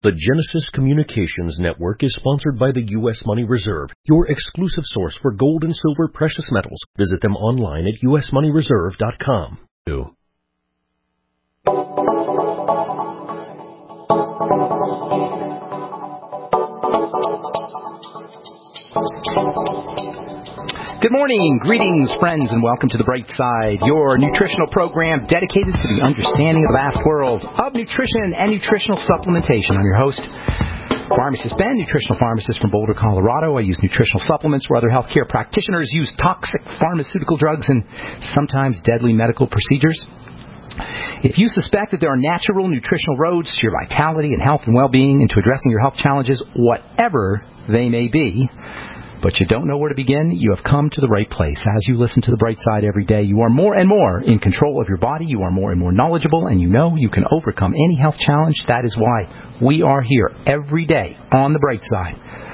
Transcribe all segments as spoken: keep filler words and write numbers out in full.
The Genesis Communications Network is sponsored by the U S Money Reserve, your exclusive source for gold and silver precious metals. Visit them online at u s money reserve dot com. Good morning, greetings, friends, and welcome to The Bright Side, your nutritional program dedicated to the understanding of the vast world of nutrition and nutritional supplementation. I'm your host, Pharmacist Ben, nutritional pharmacist from Boulder, Colorado. I use nutritional supplements where other healthcare practitioners use toxic pharmaceutical drugs and sometimes deadly medical procedures. If you suspect that there are natural nutritional roads to your vitality and health and well-being and to addressing your health challenges, whatever they may be, but you don't know where to begin, you have come to the right place. As you listen to The Bright Side every day, you are more and more in control of your body, you are more and more knowledgeable, and you know you can overcome any health challenge. That is why we are here every day on The Bright Side,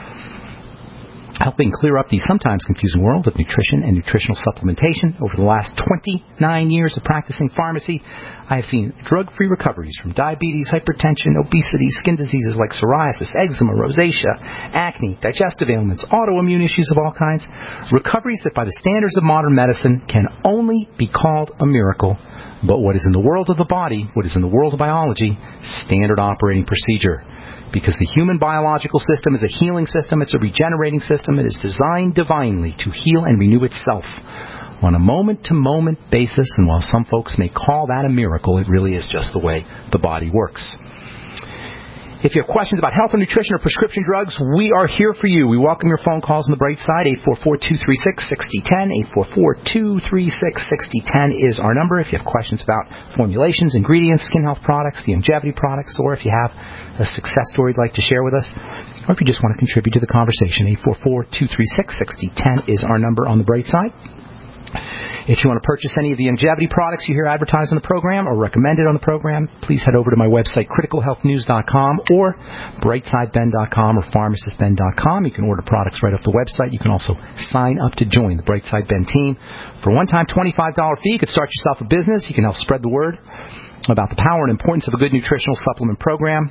helping clear up the sometimes confusing world of nutrition and nutritional supplementation. Over the last twenty-nine years of practicing pharmacy, I have seen drug-free recoveries from diabetes, hypertension, obesity, skin diseases like psoriasis, eczema, rosacea, acne, digestive ailments, autoimmune issues of all kinds. Recoveries that by the standards of modern medicine can only be called a miracle. But what is in the world of the body, what is in the world of biology, standard operating procedure. Because the human biological system is a healing system, it's a regenerating system, it is designed divinely to heal and renew itself on a moment-to-moment basis, and while some folks may call that a miracle, it really is just the way the body works. If you have questions about health and nutrition or prescription drugs, we are here for you. We welcome your phone calls on The Bright Side. eight four four, two three six, six zero one zero, eight four four, two three six, six zero one zero is our number. If you have questions about formulations, ingredients, skin health products, the longevity products, or if you have a success story you'd like to share with us, or if you just want to contribute to the conversation, eight four four, two three six, six zero one zero is our number on The Bright Side. If you want to purchase any of the longevity products you hear advertised on the program or recommended on the program, please head over to my website, critical health news dot com or brightside ben dot com or pharmacist ben dot com. You can order products right off the website. You can also sign up to join the Brightside Ben team. For a one-time twenty-five dollars fee, you can start yourself a business. You can help spread the word about the power and importance of a good nutritional supplement program.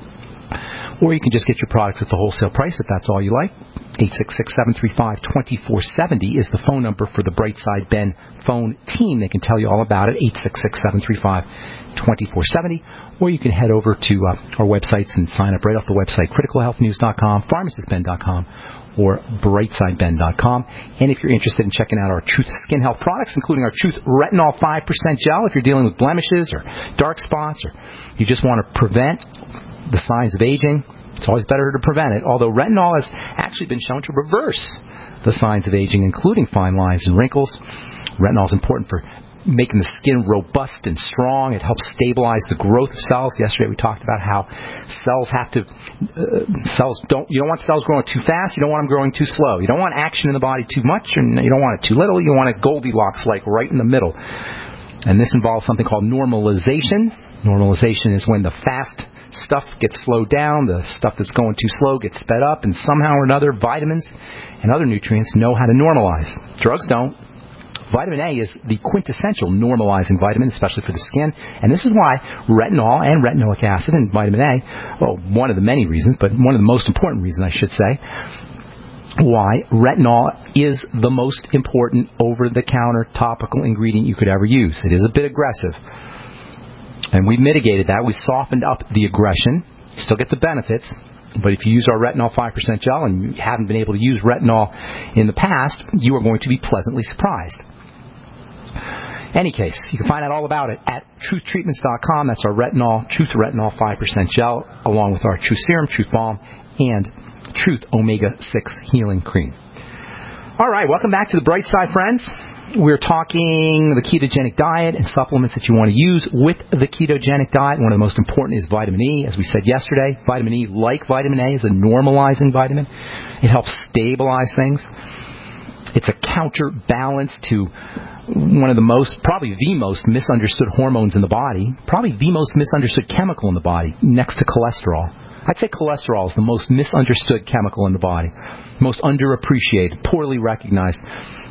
Or you can just get your products at the wholesale price if that's all you like. eight six six, seven three five, two four seven zero is the phone number for the Brightside Ben phone team. They can tell you all about it, eight six six, seven three five, two four seven zero. Or you can head over to uh, our websites and sign up right off the website, critical health news dot com, pharmacist ben dot com, or brightside ben dot com. And if you're interested in checking out our Truth Skin Health products, including our Truth Retinol five percent Gel, if you're dealing with blemishes or dark spots, or you just want to prevent the signs of aging, it's always better to prevent it, although retinol has actually been shown to reverse the signs of aging, including fine lines and wrinkles. Retinol is important for making the skin robust and strong. It helps stabilize the growth of cells. Yesterday we talked about how cells have to, uh, cells don't, you don't want cells growing too fast, you don't want them growing too slow. You don't want action in the body too much, and you don't want it too little. You want it Goldilocks, like right in the middle. And this involves something called normalization. Normalization is when the fast stuff gets slowed down, the stuff that's going too slow gets sped up, and somehow or another vitamins and other nutrients know how to normalize. Drugs don't. Vitamin A is the quintessential normalizing vitamin, especially for the skin, and this is why retinol and retinoic acid and vitamin A, well, one of the many reasons, but one of the most important reasons, I should say, why retinol is the most important over-the-counter topical ingredient you could ever use. It is a bit aggressive. And we mitigated that. We softened up the aggression. You still get the benefits. But if you use our Retinol five percent Gel and you haven't been able to use retinol in the past, you are going to be pleasantly surprised. Any case, you can find out all about it at truth treatments dot com. That's our retinol, Truth Retinol five percent Gel, along with our Truth Serum, Truth Balm, and Truth Omega six Healing Cream. All right, welcome back to The Bright Side, friends. We're talking the ketogenic diet and supplements that you want to use with the ketogenic diet. One of the most important is vitamin E. As we said yesterday, vitamin E, like vitamin A, is a normalizing vitamin. It helps stabilize things. It's a counterbalance to one of the most, probably the most misunderstood hormones in the body, probably the most misunderstood chemical in the body, next to cholesterol. I'd say cholesterol is the most misunderstood chemical in the body, most underappreciated, poorly recognized.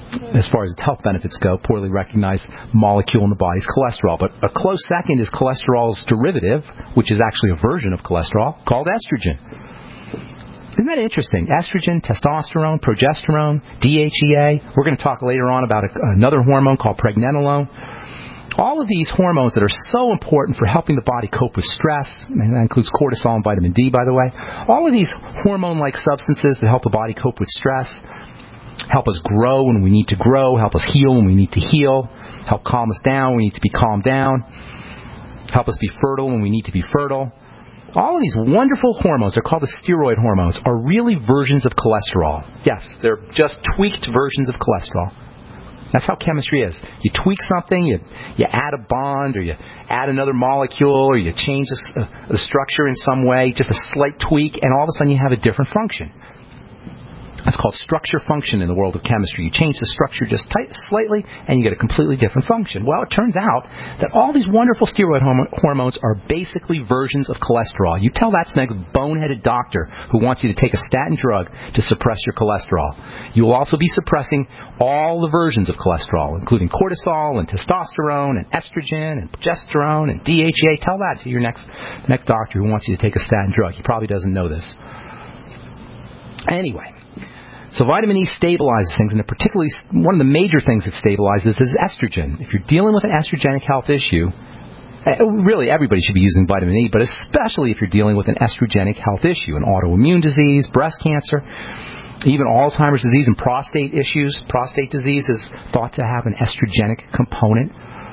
as far as its health benefits go, poorly recognized molecule in the body is cholesterol. But a close second is cholesterol's derivative, which is actually a version of cholesterol, called estrogen. Isn't that interesting? Estrogen, testosterone, progesterone, D H E A. We're going to talk later on about a, another hormone called pregnenolone. All of these hormones that are so important for helping the body cope with stress, and that includes cortisol and vitamin D, by the way. All of these hormone-like substances that help the body cope with stress, help us grow when we need to grow, help us heal when we need to heal, help calm us down when we need to be calmed down, help us be fertile when we need to be fertile. All of these wonderful hormones, they're called the steroid hormones, are really versions of cholesterol. Yes, they're just tweaked versions of cholesterol. That's how chemistry is. You tweak something, you you add a bond, or you add another molecule, or you change the, uh, the structure in some way, just a slight tweak, and all of a sudden you have a different function. That's called structure function in the world of chemistry. You change the structure just tight, slightly, and you get a completely different function. Well, it turns out that all these wonderful steroid horm- hormones are basically versions of cholesterol. You tell that to the next boneheaded doctor who wants you to take a statin drug to suppress your cholesterol. You will also be suppressing all the versions of cholesterol, including cortisol and testosterone and estrogen and progesterone and D H E A. Tell that to your next next doctor who wants you to take a statin drug. He probably doesn't know this. Anyway. So vitamin E stabilizes things, and particularly one of the major things it stabilizes is estrogen. If you're dealing with an estrogenic health issue, really everybody should be using vitamin E, but especially if you're dealing with an estrogenic health issue, an autoimmune disease, breast cancer, even Alzheimer's disease and prostate issues. Prostate disease is thought to have an estrogenic component.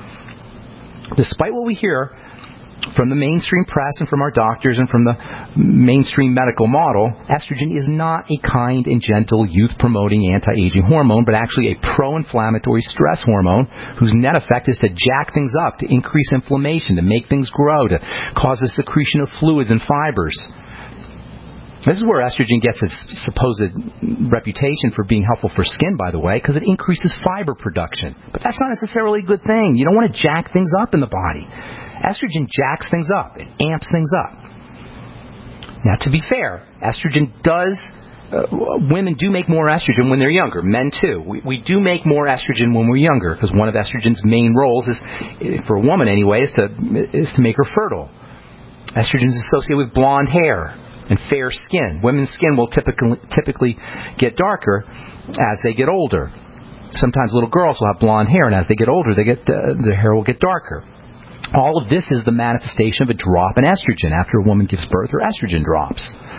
Despite what we hear from the mainstream press and from our doctors and from the mainstream medical model, estrogen is not a kind and gentle youth-promoting anti-aging hormone, but actually a pro-inflammatory stress hormone whose net effect is to jack things up, to increase inflammation, to make things grow, to cause the secretion of fluids and fibers. This is where estrogen gets its supposed reputation for being helpful for skin, by the way, because it increases fiber production. But that's not necessarily a good thing. You don't want to jack things up in the body. Estrogen jacks things up. It amps things up. Now, to be fair, estrogen does, uh, women do make more estrogen when they're younger. Men, too. We, we do make more estrogen when we're younger, because one of estrogen's main roles is, for a woman anyway, is to, is to make her fertile. Estrogen is associated with blonde hair and fair skin. Women's skin will typically, typically get darker as they get older. Sometimes little girls will have blonde hair, and as they get older, they get uh, their hair will get darker. All of this is the manifestation of a drop in estrogen. After a woman gives birth, her estrogen drops.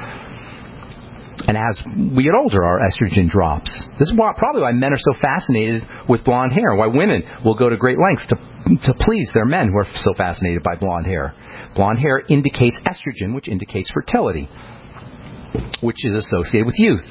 And as we get older, our estrogen drops. This is why, probably why men are so fascinated with blonde hair, why women will go to great lengths to, to please their men who are so fascinated by blonde hair. Blonde hair indicates estrogen, which indicates fertility, which is associated with youth.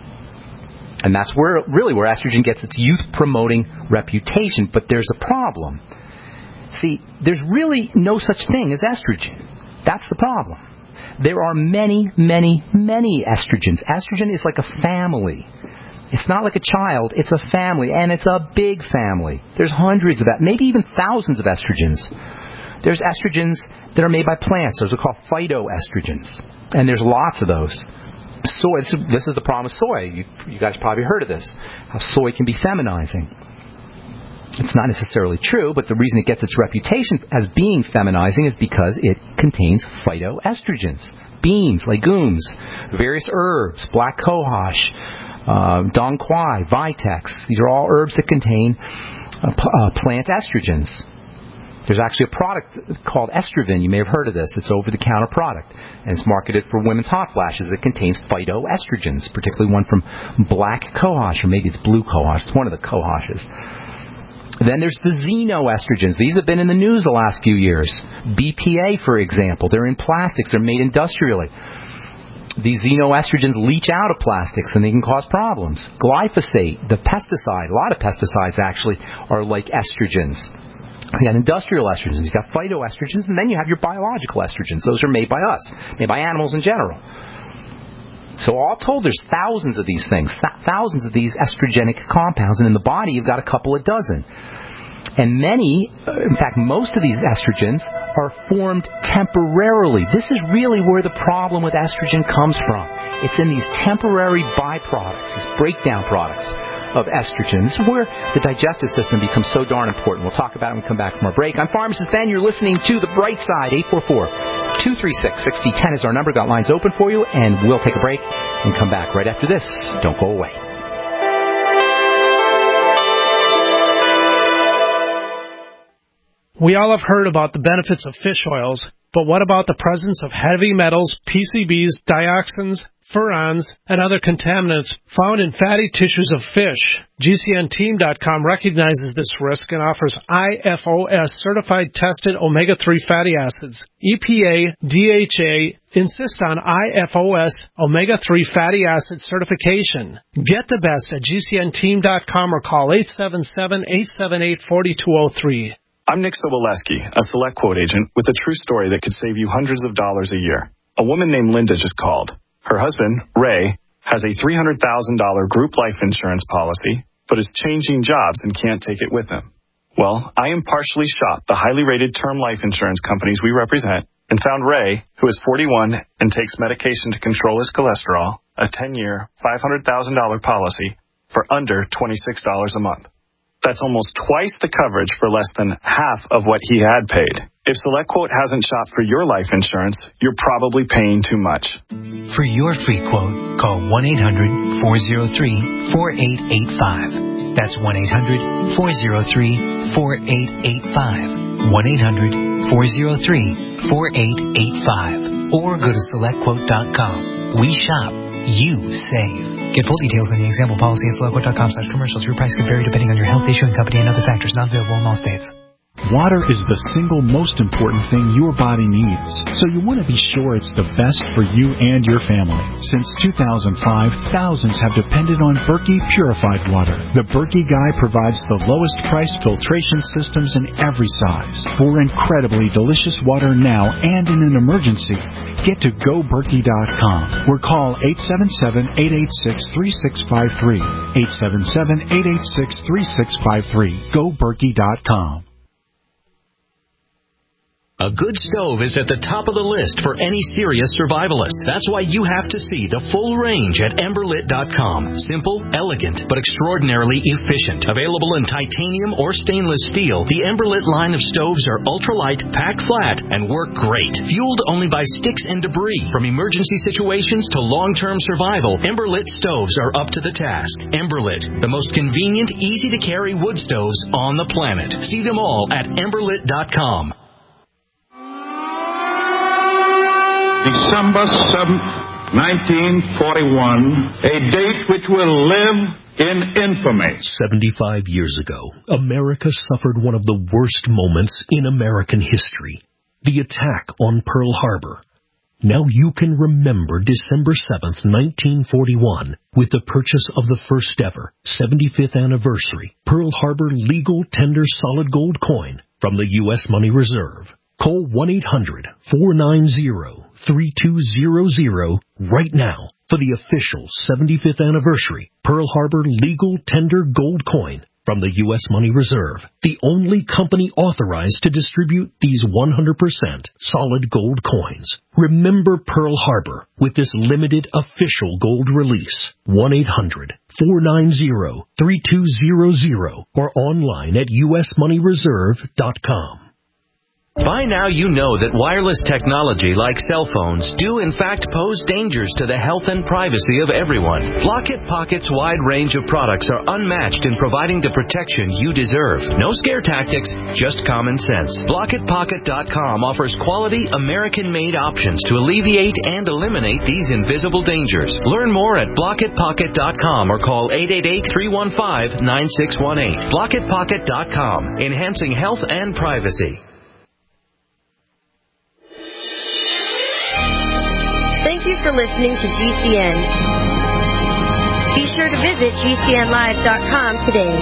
And that's where really where estrogen gets its youth-promoting reputation. But there's a problem. See, there's really no such thing as estrogen. That's the problem. There are many, many, many estrogens. Estrogen is like a family. It's not like a child. It's a family, and it's a big family. There's hundreds of that, maybe even thousands of estrogens. There's estrogens that are made by plants. Those are called phytoestrogens, and there's lots of those. Soy. This is the problem with soy. You, you guys probably heard of this. How soy can be feminizing. It's not necessarily true, but the reason it gets its reputation as being feminizing is because it contains phytoestrogens. Beans, legumes, various herbs, black cohosh, uh, dong quai, vitex. These are all herbs that contain uh, p- uh, plant estrogens. There's actually a product called Estroven. You may have heard of this. It's an over-the-counter product, and it's marketed for women's hot flashes. It contains phytoestrogens, particularly one from black cohosh, or maybe it's blue cohosh. It's one of the cohoshes. Then there's the xenoestrogens. These have been in the news the last few years. B P A, for example. They're in plastics. They're made industrially. These xenoestrogens leach out of plastics, and they can cause problems. Glyphosate, the pesticide, a lot of pesticides actually are like estrogens. You got industrial estrogens, you got phytoestrogens, and then you have your biological estrogens. Those are made by us, made by animals in general. So all told, there's thousands of these things, th- thousands of these estrogenic compounds, and in the body you've got a couple of dozen. And many, in fact most of these estrogens, are formed temporarily. This is really where the problem with estrogen comes from. It's in these temporary byproducts, these breakdown products. of estrogen. This is where the digestive system becomes so darn important. We'll talk about it when we come back from our break. I'm Pharmacist Ben. You're listening to The Bright Side. eight four four, two three six, six zero one zero is our number. Got lines open for you, and we'll take a break and come back right after this. Don't go away. We all have heard about the benefits of fish oils, but what about the presence of heavy metals, P C Bs, dioxins, furans, and other contaminants found in fatty tissues of fish? G C N team dot com recognizes this risk and offers I F O S-certified tested omega three fatty acids. E P A, D H A insist on I F O S omega three fatty acid certification. Get the best at G C N team dot com or call eight seven seven, eight seven eight, four two zero three. I'm Nick Soboleski, a Select Quote agent with a true story that could save you hundreds of dollars a year. A woman named Linda just called. Her husband, Ray, has a three hundred thousand dollars group life insurance policy, but is changing jobs and can't take it with him. Well, I impartially shopped the highly rated term life insurance companies we represent and found Ray, who is forty-one and takes medication to control his cholesterol, a ten-year, five hundred thousand dollars policy for under twenty-six dollars a month. That's almost twice the coverage for less than half of what he had paid. If SelectQuote hasn't shopped for your life insurance, you're probably paying too much. For your free quote, call one eight hundred, four oh three, four eight eight five. That's one eight hundred, four oh three, four eight eight five. one eight hundred, four oh three, four eight eight five. Or go to select quote dot com. We shop. You save. Get full details in the example policy at select quote dot com slash commercials. Your price can vary depending on your health, issuing company, and other factors. Not available in all states. Water is the single most important thing your body needs, so you want to be sure it's the best for you and your family. Since two thousand five, thousands have depended on Berkey purified water. The Berkey Guy provides the lowest priced filtration systems in every size. For incredibly delicious water now and in an emergency, get to go berkey dot com or call eight seven seven, eight eight six, three six five three. eight seven seven, eight eight six, three six five three. go berkey dot com. A good stove is at the top of the list for any serious survivalist. That's why you have to see the full range at ember lit dot com. Simple, elegant, but extraordinarily efficient. Available in titanium or stainless steel, the Emberlit line of stoves are ultralight, pack flat, and work great. Fueled only by sticks and debris. From emergency situations to long-term survival, Emberlit stoves are up to the task. Emberlit, the most convenient, easy-to-carry wood stoves on the planet. See them all at ember lit dot com. December seventh, nineteen forty-one, a date which will live in infamy. seventy-five years ago, America suffered one of the worst moments in American history, the attack on Pearl Harbor. Now you can remember December seventh, nineteen forty-one, with the purchase of the first ever seventy-fifth anniversary Pearl Harbor legal tender solid gold coin from the U S Money Reserve. Call one eight hundred, four nine zero, three two zero zero right now for the official seventy-fifth anniversary Pearl Harbor legal tender gold coin from the U S Money Reserve, the only company authorized to distribute these one hundred percent solid gold coins. Remember Pearl Harbor with this limited official gold release. one eight hundred, four nine zero, three two zero zero or online at u s money reserve dot com. By now you know that wireless technology like cell phones do in fact pose dangers to the health and privacy of everyone. Blockit Pocket's wide range of products are unmatched in providing the protection you deserve. No scare tactics, just common sense. blockit pocket dot com offers quality American-made options to alleviate and eliminate these invisible dangers. Learn more at blockit pocket dot com or call eight eight eight, three one five, nine six one eight. blockit pocket dot com, enhancing health and privacy. Thank you for listening to G C N. Be sure to visit G C N live dot com today.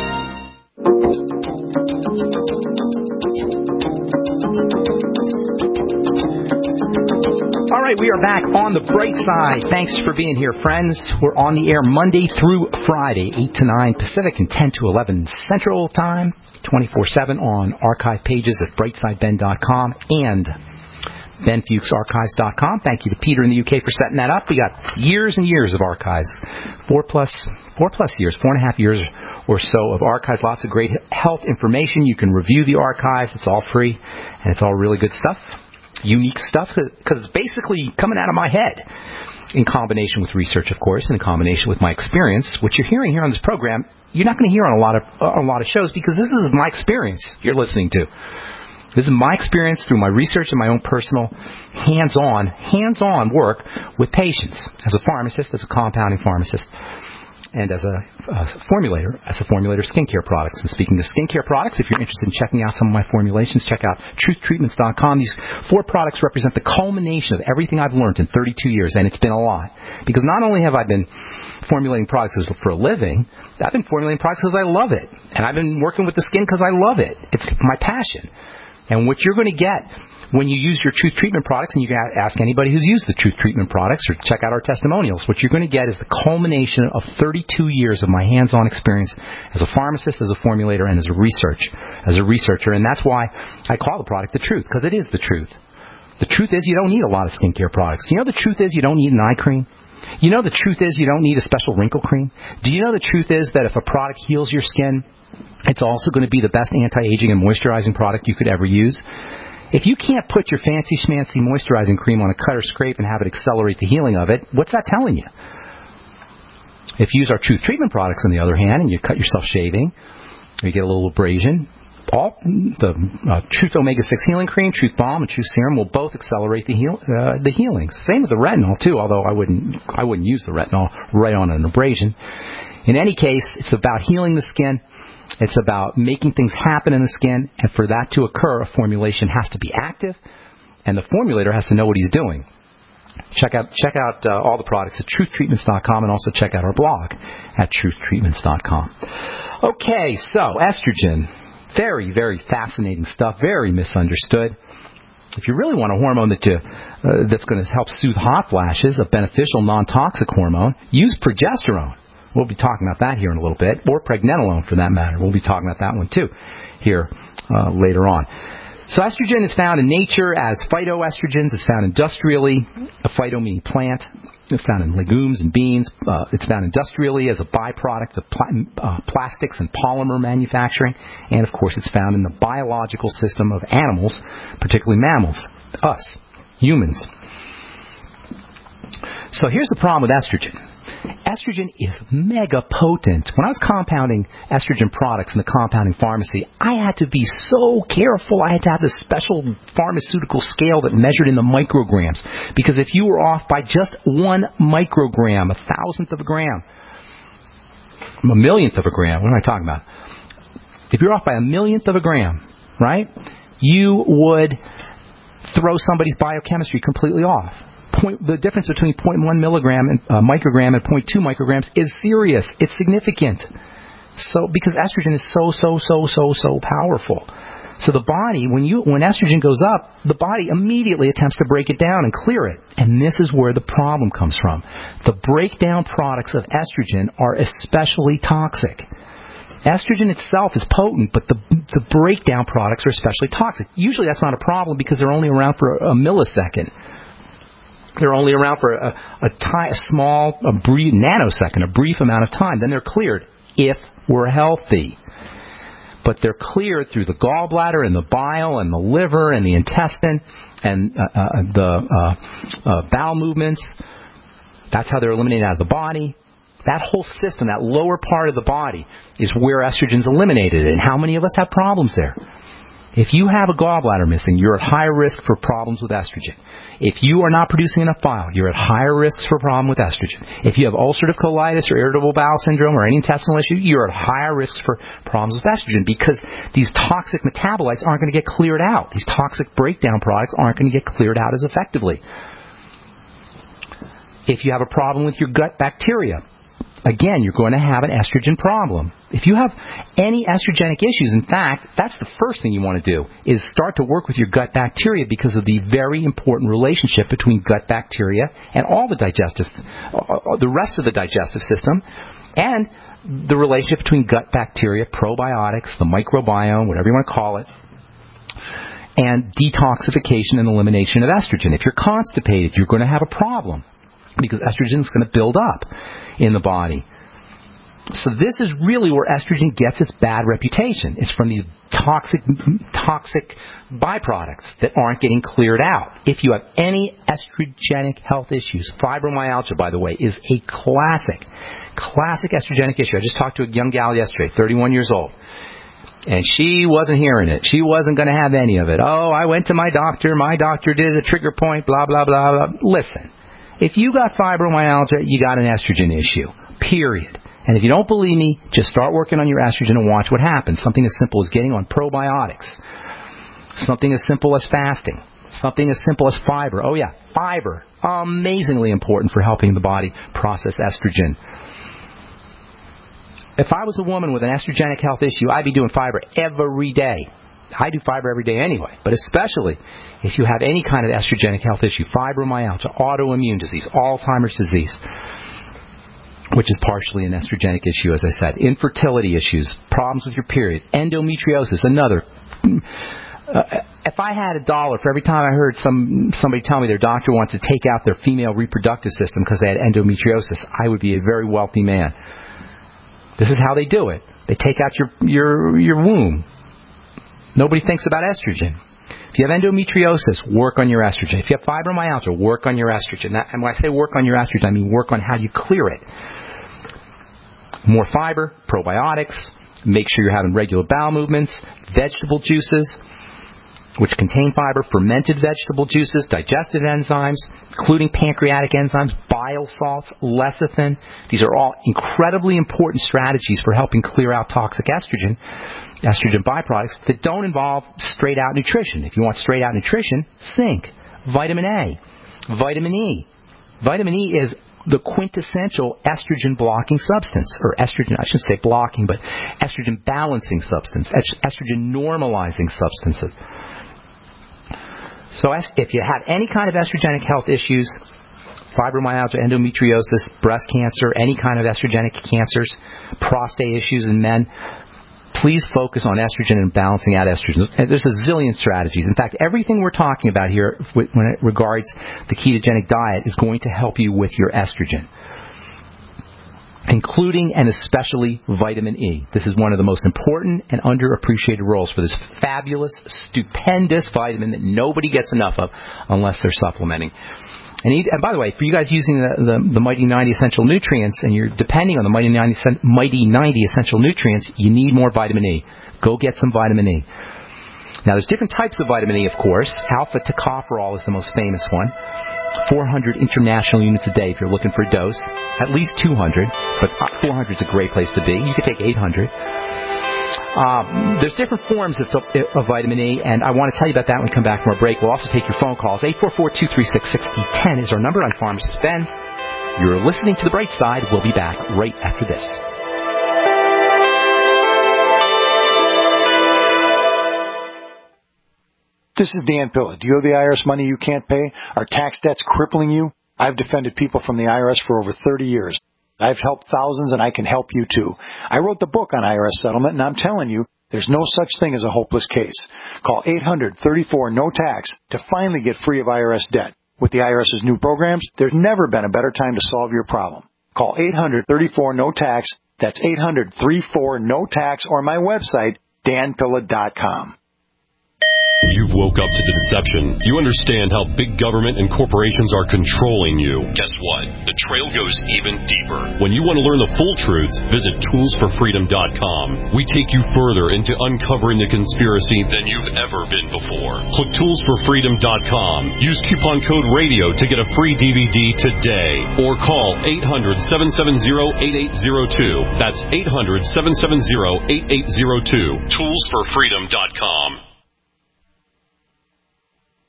All right, we are back on the bright side. Thanks for being here, friends. We're on the air Monday through Friday, eight to nine Pacific and ten to eleven Central Time, twenty-four seven on archive pages at bright side ben dot com and Ben Fuchs Archives dot com. Thank you to Peter in the U K for setting that up. We got years and years of archives. Four plus, four plus years, four and a half years or so of archives. Lots of great health information. You can review the archives. It's all free, and it's all really good stuff. Unique stuff, because it's basically coming out of my head in combination with research, of course, and in combination with my experience. What you're hearing here on this program, you're not going to hear on a lot of uh, a lot of shows, because this is my experience you're listening to. This is my experience through my research and my own personal hands-on, hands-on work with patients as a pharmacist, as a compounding pharmacist, and as a, a formulator, as a formulator of skincare products. And speaking of skincare products, if you're interested in checking out some of my formulations, check out truth treatments dot com. These four products represent the culmination of everything I've learned in thirty-two years, and it's been a lot. Because not only have I been formulating products for a living, I've been formulating products because I love it. And I've been working with the skin because I love it. It's my passion. And what you're going to get when you use your Truth Treatment products, and you can ask anybody who's used the Truth Treatment products or check out our testimonials, what you're going to get is the culmination of thirty-two years of my hands-on experience as a pharmacist, as a formulator, and as a research, as a researcher. And that's why I call the product the truth, because it is the truth. The truth is you don't need a lot of skincare products. You know the truth is you don't need an eye cream? You know the truth is you don't need a special wrinkle cream? Do you know the truth is that if a product heals your skin, it's also going to be the best anti-aging and moisturizing product you could ever use? If you can't put your fancy schmancy moisturizing cream on a cut or scrape and have it accelerate the healing of it, what's that telling you? If you use our Truth Treatment products, on the other hand, and you cut yourself shaving, or you get a little abrasion, all the uh, Truth Omega six Healing Cream, Truth Balm, and Truth Serum will both accelerate the heal uh, the healing. Same with the retinol too, although I wouldn't I wouldn't use the retinol right on an abrasion. In any case, it's about healing the skin. It's about making things happen in the skin, and for that to occur, a formulation has to be active, and the formulator has to know what he's doing. Check out check out uh, all the products at truth treatments dot com, and also check out our blog at truth treatments dot com. Okay, so estrogen. Very, very fascinating stuff, very misunderstood. If you really want a hormone that you, uh, that's going to help soothe hot flashes, a beneficial, non-toxic hormone, use progesterone. We'll be talking about that here in a little bit, or pregnenolone for that matter. We'll be talking about that one too here uh, later on. So estrogen is found in nature as phytoestrogens. It's found industrially, a phyto meaning plant. It's found in legumes and beans. Uh, it's found industrially as a byproduct of pl- uh, plastics and polymer manufacturing. And, of course, it's found in the biological system of animals, particularly mammals, us, humans. So here's the problem with estrogen. Estrogen is mega potent. When I was compounding estrogen products in the compounding pharmacy, I had to be so careful. I had to have this special pharmaceutical scale that measured in the micrograms. Because if you were off by just one microgram, a thousandth of a gram, a millionth of a gram, what am I talking about? If you're off by a millionth of a gram, right, you would throw somebody's biochemistry completely off. Point, the difference between zero point one milligram and uh, microgram and zero point two micrograms is serious. It's significant. So because estrogen is so so so so so powerful. So the body, when you when estrogen goes up, the body immediately attempts to break it down and clear it. And this is where the problem comes from. The breakdown products of estrogen are especially toxic. Estrogen itself is potent, but the the breakdown products are especially toxic. Usually that's not a problem because they're only around for a, a millisecond. They're only around for a, a, ti- a small, a brief nanosecond, a brief amount of time. Then they're cleared if we're healthy. But they're cleared through the gallbladder and the bile and the liver and the intestine and uh, uh, the uh, uh, bowel movements. That's how they're eliminated out of the body. That whole system, that lower part of the body, is where estrogen's eliminated. And how many of us have problems there? If you have a gallbladder missing, you're at higher risk for problems with estrogen. If you are not producing enough bile, you're at higher risks for a problem with estrogen. If you have ulcerative colitis or irritable bowel syndrome or any intestinal issue, you're at higher risks for problems with estrogen because these toxic metabolites aren't going to get cleared out. These toxic breakdown products aren't going to get cleared out as effectively. If you have a problem with your gut bacteria, again, you're going to have an estrogen problem. If you have any estrogenic issues, in fact, that's the first thing you want to do, is start to work with your gut bacteria because of the very important relationship between gut bacteria and all the digestive, the rest of the digestive system, and the relationship between gut bacteria, probiotics, the microbiome, whatever you want to call it, and detoxification and elimination of estrogen. If you're constipated, you're going to have a problem because estrogen is going to build up in the body. So this is really where estrogen gets its bad reputation. It's from these toxic toxic byproducts that aren't getting cleared out. If you have any estrogenic health issues, fibromyalgia, by the way, is a classic, classic estrogenic issue. I just talked to a young gal yesterday, thirty-one years old, and she wasn't hearing it. She wasn't going to have any of it. Oh, I went to my doctor. My doctor did a trigger point, blah, blah, blah, blah. Listen, if you got fibromyalgia, you got an estrogen issue, period. And if you don't believe me, just start working on your estrogen and watch what happens. Something as simple as getting on probiotics. Something as simple as fasting. Something as simple as fiber. Oh, yeah, fiber. Amazingly important for helping the body process estrogen. If I was a woman with an estrogenic health issue, I'd be doing fiber every day. I do fiber every day anyway, but especially if you have any kind of estrogenic health issue, fibromyalgia, autoimmune disease, Alzheimer's disease, which is partially an estrogenic issue, as I said, infertility issues, problems with your period, endometriosis, another. Uh, if I had a dollar for every time I heard some somebody tell me their doctor wants to take out their female reproductive system because they had endometriosis, I would be a very wealthy man. This is how they do it. They take out your your your womb. Nobody thinks about estrogen. If you have endometriosis, work on your estrogen. If you have fibromyalgia, work on your estrogen. And when I say work on your estrogen, I mean work on how you clear it. More fiber, probiotics, make sure you're having regular bowel movements, vegetable juices, which contain fiber, fermented vegetable juices, digestive enzymes, including pancreatic enzymes, bile salts, lecithin. These are all incredibly important strategies for helping clear out toxic estrogen, estrogen byproducts that don't involve straight-out nutrition. If you want straight-out nutrition, zinc, vitamin A, vitamin E. Vitamin E is the quintessential estrogen-blocking substance, or estrogen, I shouldn't say blocking, but estrogen-balancing substance, estrogen normalizing substances. So if you have any kind of estrogenic health issues, fibromyalgia, endometriosis, breast cancer, any kind of estrogenic cancers, prostate issues in men, please focus on estrogen and balancing out estrogen. There's a zillion strategies. In fact, everything we're talking about here when it regards the ketogenic diet is going to help you with your estrogen, including and especially vitamin E. This is one of the most important and underappreciated roles for this fabulous, stupendous vitamin that nobody gets enough of unless they're supplementing. And, eat, and by the way, for you guys using the, the, the Mighty ninety Essential Nutrients and you're depending on the Mighty ninety, Mighty ninety Essential Nutrients, you need more vitamin E. Go get some vitamin E. Now, there's different types of vitamin E, of course. Alpha tocopherol is the most famous one. four hundred international units a day if you're looking for a dose. At least two hundred, but four hundred is a great place to be. You could take eight hundred. Um, there's different forms of, of vitamin E, and I want to tell you about that when we come back from our break. We'll also take your phone calls. eight four four, two three six, six zero one zero is our number. I'm Pharmacist Ben. You're listening to The Bright Side. We'll be back right after this. This is Dan Pilla. Do you owe the I R S money you can't pay? Are tax debts crippling you? I've defended people from the I R S for over thirty years. I've helped thousands, and I can help you, too. I wrote the book on I R S settlement, and I'm telling you, there's no such thing as a hopeless case. Call eight hundred, thirty-four, no tax to finally get free of I R S debt. With the IRS's new programs, there's never been a better time to solve your problem. Call eight hundred, thirty-four, no tax. That's eight hundred, thirty-four, no tax, or my website, dan pilla dot com. You've woke up to the deception. You understand how big government and corporations are controlling you. Guess what? The trail goes even deeper. When you want to learn the full truth, visit tools for freedom dot com. We take you further into uncovering the conspiracy than you've ever been before. Click tools for freedom dot com. Use coupon code RADIO to get a free D V D today. Or call eight hundred, seven seven zero, eight eight zero two. That's eight hundred, seven seven zero, eight eight zero two. tools for freedom dot com.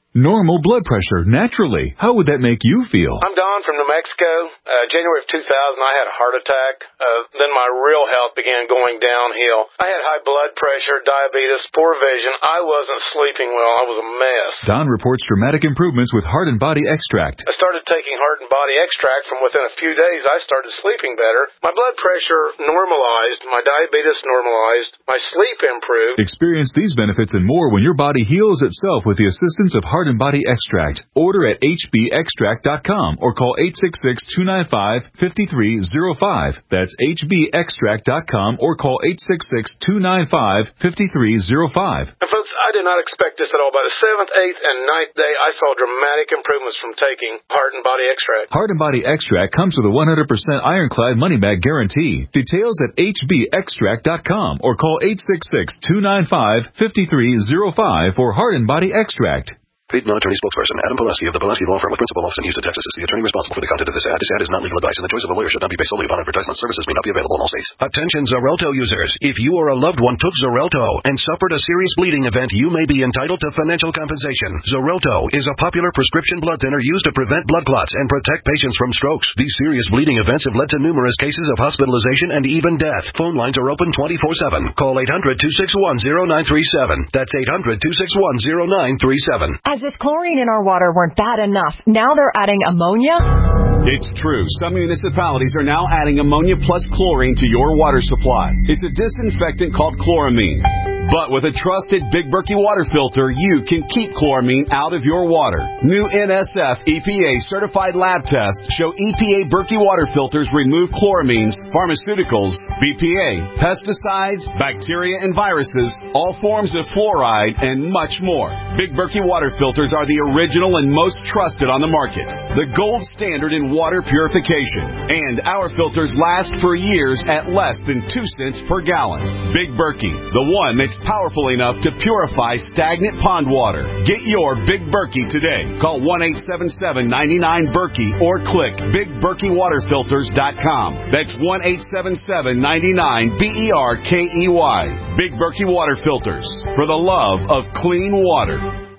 Normal blood pressure, naturally. How would that make you feel? I'm Don from New Mexico. Uh, January of two thousand, I had a heart attack. Uh, then my real health began going downhill. I had high blood pressure, diabetes, poor vision. I wasn't sleeping well. I was a mess. Don reports dramatic improvements with Heart and Body Extract. I started taking Heart and Body Extract. From within a few days, I started sleeping better. My blood pressure normalized. My diabetes normalized. My sleep improved. Experience these benefits and more when your body heals itself with the assistance of Heart and Body Extract. Order at h b extract dot com or call eight six six, two nine five, five three zero five. That's h b extract dot com or call eight six six, two nine five, five three zero five. And folks, I did not expect this at all. By the seventh, eighth, and ninth day, I saw dramatic improvements from taking Heart and Body Extract. Heart and Body Extract comes with a one hundred percent ironclad money-back guarantee. Details at h b extract dot com or call eight six six, two nine five, five three zero five for Heart and Body Extract. Paid non-attorney spokesperson Adam Pulaski of the Pulaski Law Firm with principal office in Houston, Texas is the attorney responsible for the content of this ad. This ad is not legal advice, and the choice of a lawyer should not be based solely upon advertisement. Services may not be available in all states. Attention Xarelto users. If you or a loved one took Xarelto and suffered a serious bleeding event, you may be entitled to financial compensation. Xarelto is a popular prescription blood thinner used to prevent blood clots and protect patients from strokes. These serious bleeding events have led to numerous cases of hospitalization and even death. Phone lines are open twenty-four seven. Call eight hundred, two six one, zero nine three seven. That's eight hundred, two six one, zero nine three seven. As if chlorine in our water weren't bad enough, now they're adding ammonia? It's true. Some municipalities are now adding ammonia plus chlorine to your water supply. It's a disinfectant called chloramine. But with a trusted Big Berkey water filter, you can keep chloramine out of your water. New N S F E P A certified lab tests show E P A Berkey water filters remove chloramines, pharmaceuticals, B P A, pesticides, bacteria and viruses, all forms of fluoride, and much more. Big Berkey water filters are the original and most trusted on the market. The gold standard in water purification. And our filters last for years at less than two cents per gallon. Big Berkey, the one that's powerful enough to purify stagnant pond water. Get your Big Berkey today. Call one eight seven seven, nine nine, Berkey or click big berkey water filters dot com. That's one eight seven seven, nine nine, B E R K E Y. Big Berkey Water Filters, for the love of clean water.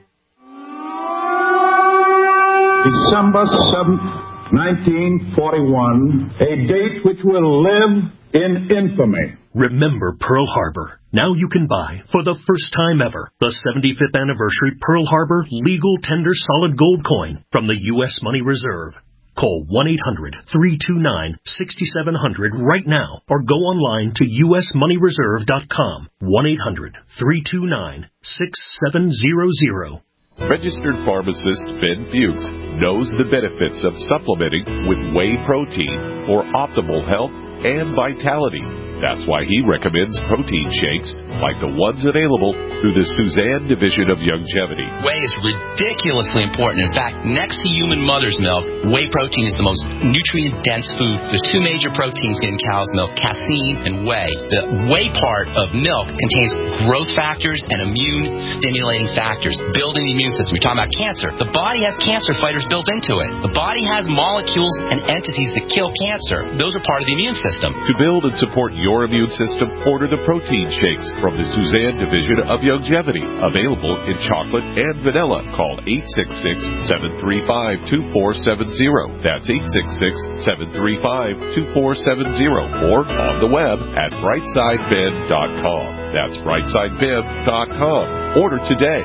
December seventh, nineteen forty-one, a date which will live in infamy. Remember Pearl Harbor. Now you can buy, for the first time ever, the seventy-fifth anniversary Pearl Harbor Legal Tender Solid Gold Coin from the U S Money Reserve. Call one eight hundred, three two nine, six seven zero zero right now or go online to u s money reserve dot com. one eight hundred, three two nine, six seven zero zero. Registered pharmacist Ben Fuchs knows the benefits of supplementing with whey protein for optimal health and vitality. That's why he recommends protein shakes like the ones available through the Suzanne Division of Youngevity. Whey is ridiculously important. In fact, next to human mother's milk, whey protein is the most nutrient-dense food. There's two major proteins in cow's milk, casein and whey. The whey part of milk contains growth factors and immune-stimulating factors, building the immune system. We're talking about cancer. The body has cancer fighters built into it. The body has molecules and entities that kill cancer. Those are part of the immune system. To build and support your immune system, order the protein shakes from the Suzanne Division of Youngevity. Available in chocolate and vanilla. Call eight six six, seven three five, two four seven zero. That's eight six six, seven three five, two four seven zero. Or on the web at brightside ben dot com. That's brightside ben dot com. Order today.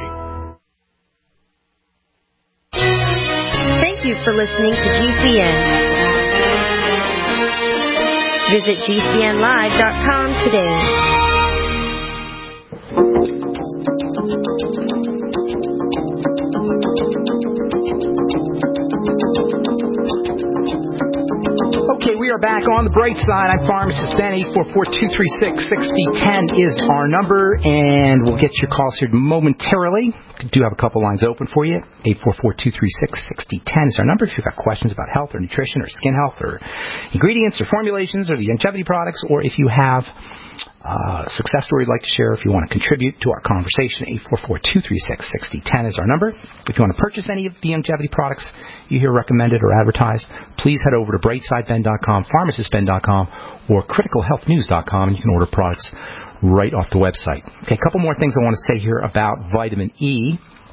Thank you for listening to G C N. Visit G C N live dot com today. Okay, we are back on the bright side. I'm Pharmacist Ben. eight four four, two three six, six zero one zero is our number, and we'll get your calls here momentarily. We do have a couple lines open for you. eight four four, two three six, six zero one zero is our number. If you've got questions about health or nutrition or skin health or ingredients or formulations or the longevity products, or if you have Uh, success story you'd like to share, if you want to contribute to our conversation, eight four four, two three six, six zero one zero is our number. If you want to purchase any of the longevity products you hear recommended or advertised, please head over to brightside ben dot com, pharmacist ben dot com, or critical health news dot com, and you can order products right off the website. Okay, a couple more things I want to say here about vitamin E.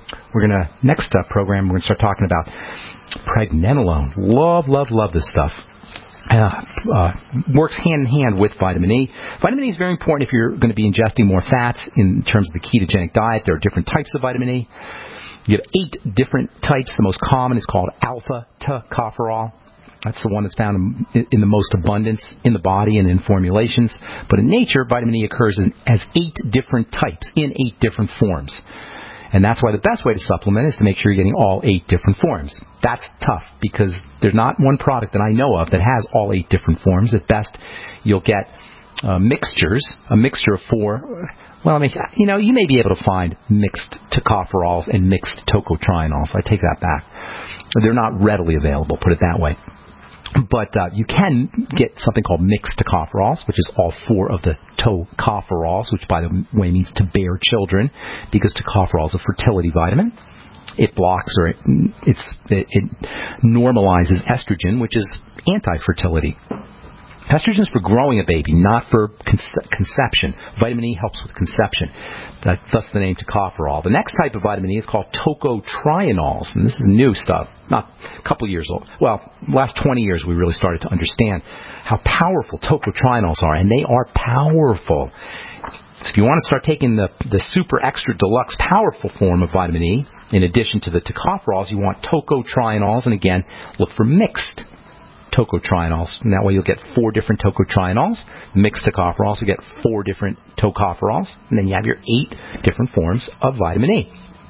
We're going to, next uh, program, we're going to start talking about pregnenolone. Love, love, love this stuff. Uh, uh, works hand in hand with vitamin E. Vitamin E is very important if you're going to be ingesting more fats in terms of the ketogenic diet. There are different types of vitamin E. You have eight different types. The most common is called alpha tocopherol. That's the one that's found in, in the most abundance in the body and in formulations. But in nature, vitamin E occurs in, as eight different types in eight different forms. And that's why the best way to supplement is to make sure you're getting all eight different forms. That's tough because there's not one product that I know of that has all eight different forms. At best, you'll get uh, mixtures, a mixture of four. Well, I mean, you know, you may be able to find mixed tocopherols and mixed tocotrienols. I take that back. They're not readily available, put it that way. But uh, you can get something called mixed tocopherols, which is all four of the tocopherols, which, by the way, means to bear children, because tocopherol is a fertility vitamin. It blocks or it, it's, it, it normalizes estrogen, which is anti-fertility. Estrogen is for growing a baby, not for conce- conception. Vitamin E helps with conception. That, thus the name tocopherol. The next type of vitamin E is called tocotrienols, and this is new stuff. Not a couple years old. Well, last twenty years we really started to understand how powerful tocotrienols are, and they are powerful. So if you want to start taking the, the super extra deluxe powerful form of vitamin E, in addition to the tocopherols, you want tocotrienols, and again, look for mixed tocotrienols, and that way you'll get four different tocotrienols. Mixed tocopherols, you get four different tocopherols, and then you have your eight different forms of vitamin E.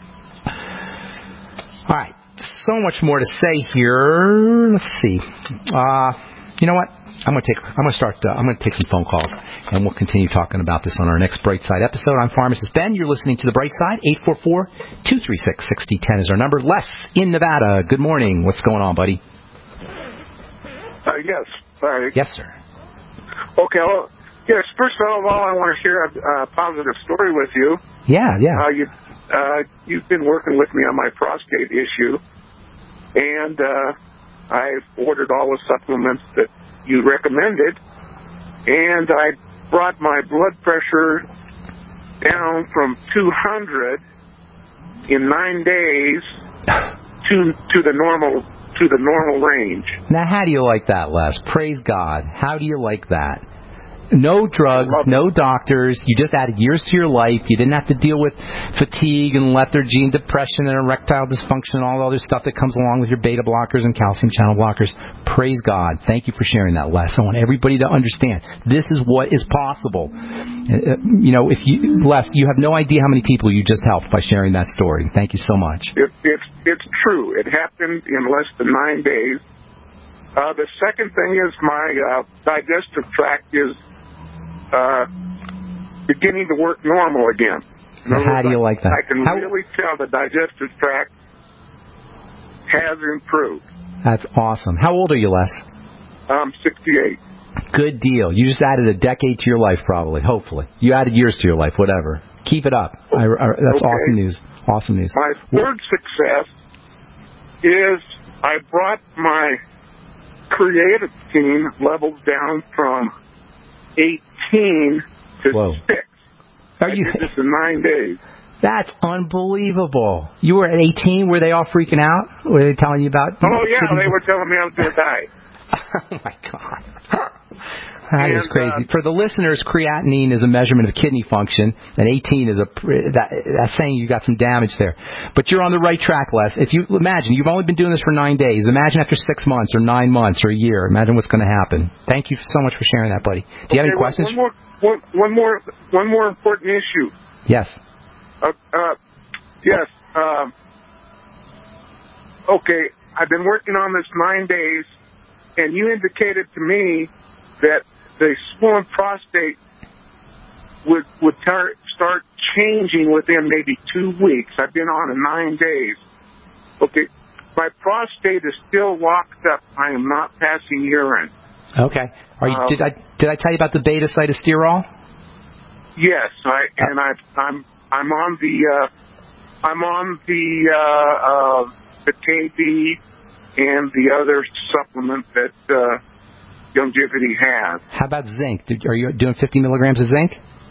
All right, so much more to say here. Let's see. Uh, you know what? I'm going to take. I'm going to start. Uh, I'm going to take some phone calls, and we'll continue talking about this on our next Bright Side episode. I'm Pharmacist Ben. You're listening to the Bright Side. eight four four, two three six, six zero one zero is our number. Les in Nevada. Good morning. What's going on, buddy? Uh, yes. Uh, yes, sir. Okay. Well, yes. First of all, I want to share a uh, positive story with you. Yeah, yeah. Uh, you, uh, you've been working with me on my prostate issue, and uh, I've ordered all the supplements that you recommended, and I brought my blood pressure down from two hundred in nine days to to the normal. to the normal range. Now, how do you like that, Les? Praise God. How do you like that? No drugs, no doctors. You just added years to your life. You didn't have to deal with fatigue and lethargy and depression and erectile dysfunction and all the other stuff that comes along with your beta blockers and calcium channel blockers. Praise God. Thank you for sharing that, Les. I want everybody to understand this is what is possible. Uh, you know, if you, Les, you have no idea how many people you just helped by sharing that story. Thank you so much. It, it's it's true. It happened in less than nine days. Uh, the second thing is my uh, digestive tract is Uh, beginning to work normal again. How do you like that? I can How? really tell the digestive tract has improved. That's awesome. How old are you, Les? I'm sixty-eight. Good deal. You just added a decade to your life, probably, hopefully. You added years to your life, whatever. Keep it up. I, I, that's okay. awesome news. Awesome news. My third success is I brought my creatine levels down from eighteen to Whoa. six. Are I you? did this in nine days. That's unbelievable. You were at eighteen. Were they all freaking out? Were they telling you about? Oh yeah, they were telling me I was going to die. Oh my God. That and, is crazy. Uh, For the listeners, creatinine is a measurement of kidney function, and eighteen is a that, that's saying you got some damage there. But you're on the right track, Les. If you imagine you've only been doing this for nine days, imagine after six months or nine months or a year. Imagine what's going to happen. Thank you so much for sharing that, buddy. Do you okay, have any questions? One more, one, one more, one more important issue. Yes. Uh, uh, yes. Um, okay, I've been working on this nine days, and you indicated to me that the swollen prostate would would tar- start changing within maybe two weeks. I've been on it nine days. Okay, my prostate is still locked up. I am not passing urine. Okay. Are you, um, did I did I tell you about the beta cytosterol? Yes, I and I I'm I'm on the uh, I'm on the uh, uh, the K B and the other supplement that. Uh, Longevity has. How about zinc? Did, are you doing fifty milligrams of zinc?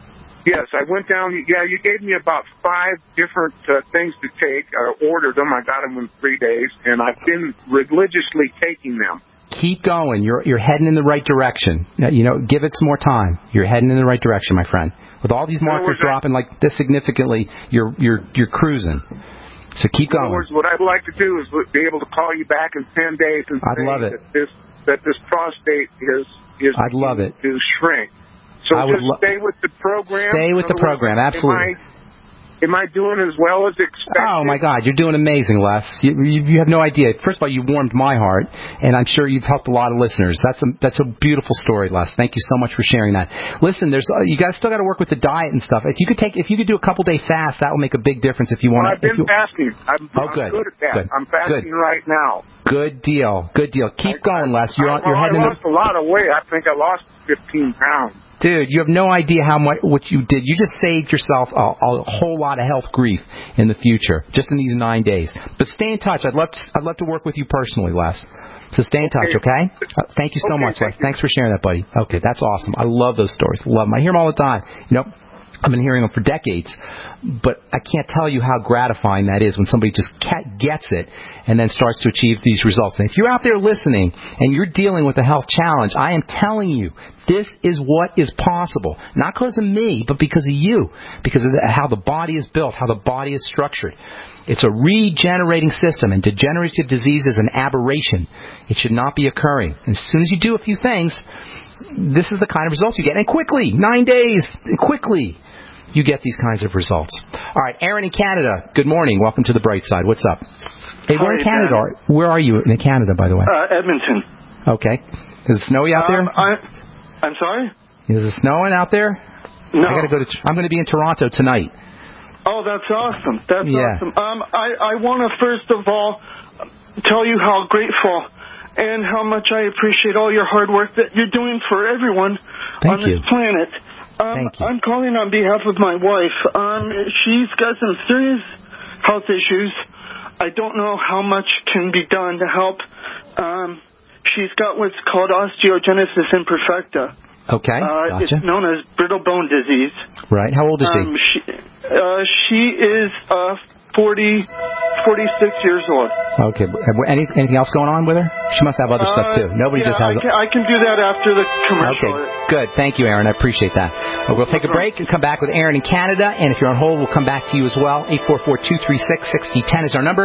Yes, I went down. Yeah, you gave me about five different uh, things to take. I ordered them. I got them in three days, and I've been religiously taking them. Keep going. You're you're heading in the right direction. You know, give it some more time. You're heading in the right direction, my friend. With all these markers dropping like this significantly, you're you're you're cruising. So keep going. In other words, what I'd like to do is be able to call you back in ten days and I'd say love it. that this that this prostate is is I'd love it. to shrink. So I just would lo- stay with the program. Stay with the program, absolutely. Am I, am I doing as well as expected? Oh, my God, you're doing amazing, Les. You, you, you have no idea. First of all, you warmed my heart, and I'm sure you've helped a lot of listeners. That's a that's a beautiful story, Les. Thank you so much for sharing that. Listen, there's uh, you guys still got to work with the diet and stuff. If you could take if you could do a couple day fast, that will make a big difference. If you want Well, to. I've been you, fasting. I'm, oh, I'm good. good at that. Good. I'm fasting Good. right now. Good deal. Good deal. Keep I, going, Les. You're on. I, You're well, heading. I in lost a lot of weight. I think I lost fifteen pounds. Dude, you have no idea how much what you did. You just saved yourself a, a whole lot of health grief in the future, just in these nine days. But stay in touch. I'd love to, I'd love to work with you personally, Les. So stay in touch, okay? Uh, thank you so okay, much, Les. thank Thanks for sharing that, buddy. Okay, that's awesome. I love those stories. Love them. I hear them all the time. You know, I've been hearing them for decades, but I can't tell you how gratifying that is when somebody just gets it and then starts to achieve these results. And if you're out there listening and you're dealing with a health challenge, I am telling you, this is what is possible. Not because of me, but because of you. Because of how the body is built, how the body is structured. It's a regenerating system, and degenerative disease is an aberration. It should not be occurring. And as soon as you do a few things, this is the kind of results you get. And quickly, nine days, quickly, you get these kinds of results. All right, Aaron in Canada, good morning. Welcome to the bright side. What's up? Hey, where Hi, in Canada are Where are you in Canada, by the way? Uh, Edmonton. Okay. Is it snowy out there? Um, I, I'm sorry? Is it snowing out there? No. I gotta go to. I'm going to be in Toronto tonight. Oh, that's awesome. That's Yeah. awesome. Um, I, I want to first of all tell you how grateful and how much I appreciate all your hard work that you're doing for everyone Thank on you. this planet. Um, Thank you. I'm calling on behalf of my wife. Um, she's got some serious health issues. I don't know how much can be done to help. Um, she's got what's called osteogenesis imperfecta. Okay, uh, gotcha. It's known as brittle bone disease. Right. How old is Um, she, uh, she is uh, forty, forty-six years old. she? Okay. Any, anything else going on with her? She must have other stuff too. Nobody yeah, just has. I can, I can do that after the commercial. Okay, good. Thank you, Aaron. I appreciate that. Well, we'll take a break and come back with Aaron in Canada. And if you're on hold, we'll come back to you as well. eight four four, two three six, six zero one zero is our number.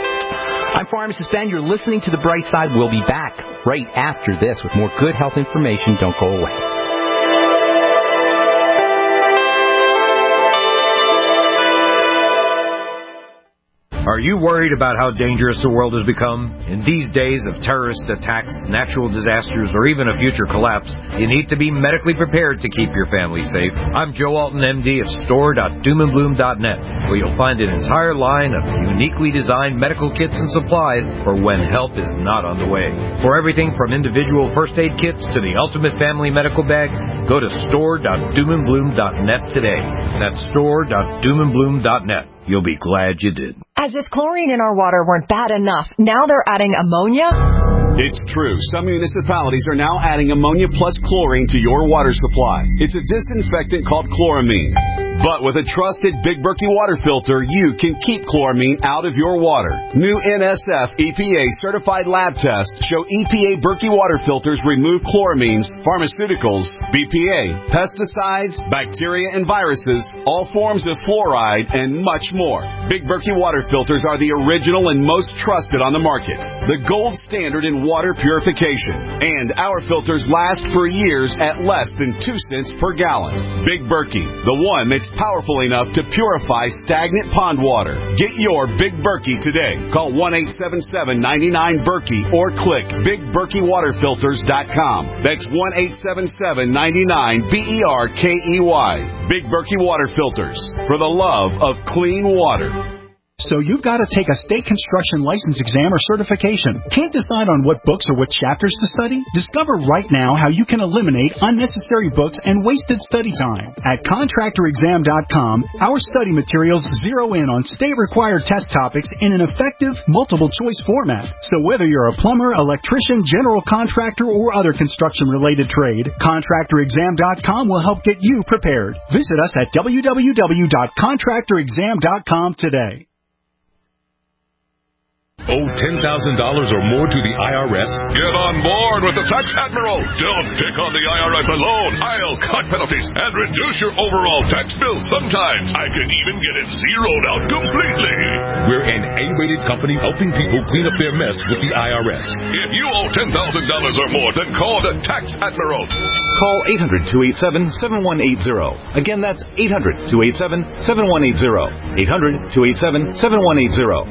I'm Pharmacist Ben. You're listening to The Bright Side. We'll be back right after this with more good health information. Don't go away. Are you worried about how dangerous the world has become? In these days of terrorist attacks, natural disasters, or even a future collapse, you need to be medically prepared to keep your family safe. I'm Joe Alton, M D of store dot doom and bloom dot net, where you'll find an entire line of uniquely designed medical kits and supplies for when help is not on the way. For everything from individual first aid kits to the ultimate family medical bag, go to store dot doom and bloom dot net today. That's store dot doom and bloom dot net. You'll be glad you did. As if chlorine in our water weren't bad enough, now they're adding ammonia? It's true. Some municipalities are now adding ammonia plus chlorine to your water supply. It's a disinfectant called chloramine. But with a trusted Big Berkey water filter, you can keep chloramine out of your water. New N S F E P A certified lab tests show E P A Berkey water filters remove chloramines, pharmaceuticals, B P A, pesticides, bacteria and viruses, all forms of fluoride, and much more. Big Berkey water filters are the original and most trusted on the market. The gold standard in water purification. And our filters last for years at less than two cents per gallon. Big Berkey, the one that's powerful enough to purify stagnant pond water. Get your Big Berkey today. Call one eight seven seven, nine nine, Berkey or click big berkey water filters dot com. That's one eight seven seven, nine nine, B E R K E Y. Big Berkey Water Filters, for the love of clean water. So you've got to take a state construction license exam or certification. Can't decide on what books or what chapters to study? Discover right now how you can eliminate unnecessary books and wasted study time. At contractor exam dot com, our study materials zero in on state-required test topics in an effective, multiple-choice format. So whether you're a plumber, electrician, general contractor, or other construction-related trade, contractor exam dot com will help get you prepared. Visit us at w w w dot contractor exam dot com today. Owe ten thousand dollars or more to the I R S? Get on board with the Tax Admiral. Don't pick on the I R S alone. I'll cut penalties and reduce your overall tax bill. Sometimes I can even get it zeroed out completely. We're an A-rated company helping people clean up their mess with the I R S. If you owe ten thousand dollars or more, then call the Tax Admiral. Call eight hundred, two eight seven, seven one eight zero. Again, that's eight hundred, two eight seven, seven one eight zero. eight hundred, two eight seven, seven one eight zero.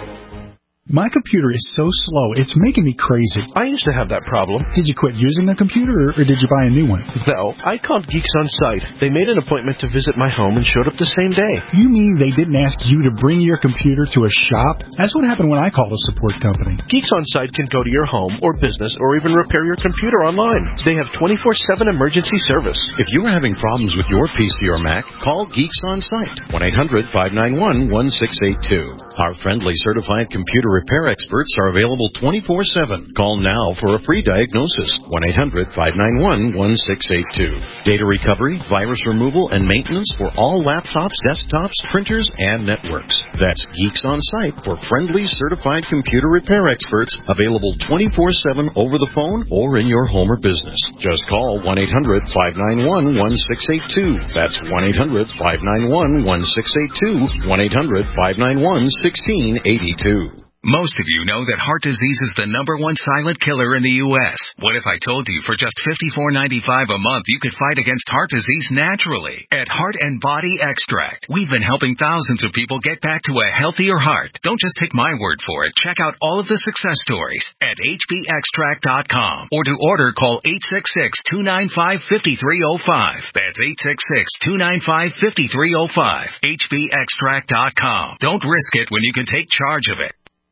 My computer is so slow, it's making me crazy. I used to have that problem. Did you quit using the computer, or, or did you buy a new one? No, I called Geeks on Site. They made an appointment to visit my home and showed up the same day. You mean they didn't ask you to bring your computer to a shop? That's what happened when I called a support company. Geeks on Site can go to your home or business or even repair your computer online. They have twenty-four seven emergency service. If you are having problems with your P C or Mac, call Geeks on Site. one eight hundred, five nine one, one six eight two. Our friendly certified computer repair experts are available twenty-four seven. Call now for a free diagnosis. one eight hundred, five nine one, one six eight two. Data recovery, virus removal, and maintenance for all laptops, desktops, printers, and networks. That's Geeks on Site for friendly certified computer repair experts, available twenty-four seven over the phone or in your home or business. Just call one eight hundred, five nine one, one six eight two. That's one eight hundred, five nine one, one six eight two. one eight hundred, five nine one, one six eight two. Most of you know that heart disease is the number one silent killer in the U S What if I told you for just fifty-four ninety-five a month you could fight against heart disease naturally? At Heart and Body Extract, we've been helping thousands of people get back to a healthier heart. Don't just take my word for it. Check out all of the success stories at h b extract dot com. Or to order, call eight six six, two nine five, five three zero five. That's eight six six, two nine five, five three zero five. h b extract dot com. Don't risk it when you can take charge of it.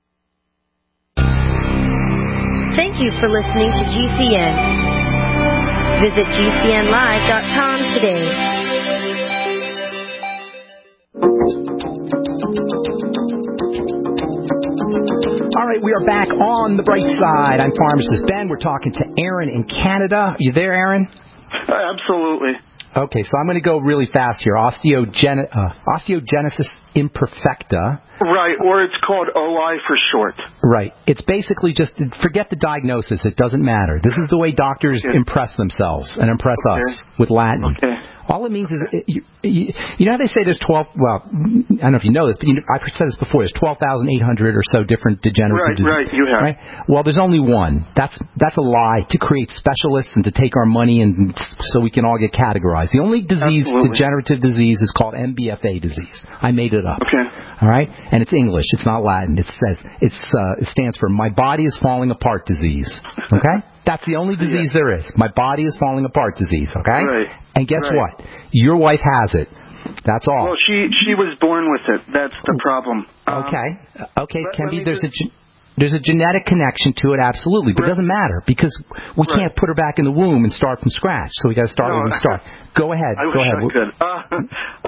Thank you for listening to G C N. Visit G C N live dot com today. All right, we are back on the bright side. I'm Pharmacist Ben. We're talking to Aaron in Canada. Are you there, Aaron? Uh, absolutely. Okay, so I'm going to go really fast here. Osteogen- uh, osteogenesis imperfecta. Right, or it's called O I for short. Right. It's basically just, forget the diagnosis. It doesn't matter. This is the way doctors okay. impress themselves and impress okay. us with Latin. Okay. All it means is, you, you, you know how they say there's twelve, well, I don't know if you know this, but you know, I've said this before, there's twelve thousand eight hundred or so different degenerative right, diseases. Right, you have. Right? Well, there's only one. That's that's a lie to create specialists and to take our money and so we can all get categorized. The only disease, Absolutely. degenerative disease, is called M B F A disease. I made it up. Okay. All right? And it's English. It's not Latin. It says, it's, uh, it stands for My Body is Falling Apart Disease. Okay? That's the only disease yeah. there is. My Body is Falling Apart Disease. Okay? Right. And guess right. what? Your wife has it. That's all. Well, she she was born with it. That's the problem. Okay. Um, okay, can be. There's just... a... There's a genetic connection to it, absolutely, but right. it doesn't matter because we right. can't put her back in the womb and start from scratch. So we got to start no, where we start. Go ahead. I Go wish ahead. I could. Uh,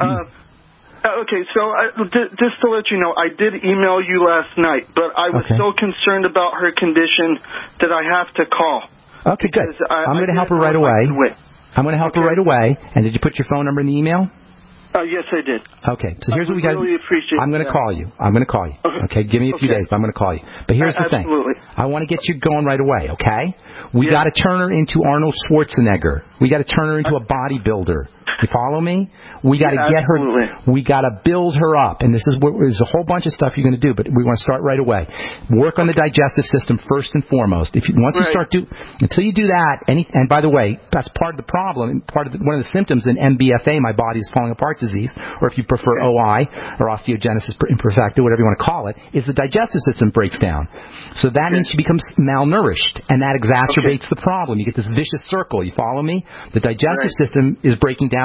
uh, okay, so I, d- just to let you know, I did email you last night, but I was okay. so concerned about her condition that I have to call. Okay, good. I, I'm going to help her right away. I'm going to help okay. her right away. And did you put your phone number in the email? Uh, yes, I did. Okay, so here's I what we got. Really appreciate I'm going to that. call you. I'm going to call you. Okay, okay give me a few okay. days, but I'm going to call you. But here's uh, the thing. Absolutely. I want to get you going right away, okay? We yeah. got to turn her into Arnold Schwarzenegger. We got to turn her into a bodybuilder. You follow me? We got to yeah, get her. absolutely. We got to build her up, and this is what there's a whole bunch of stuff you're going to do. But we want to start right away. Work on the digestive system first and foremost. If you, once right. you start do until you do that, any and by the way, that's part of the problem. Part of the, one of the symptoms in M B F A, my body is falling apart disease, or if you prefer O I or osteogenesis imperfecta, whatever you want to call it, is the digestive system breaks down. So that okay. means she becomes malnourished, and that exacerbates okay. the problem. You get this vicious circle. You follow me? The digestive right. system is breaking down.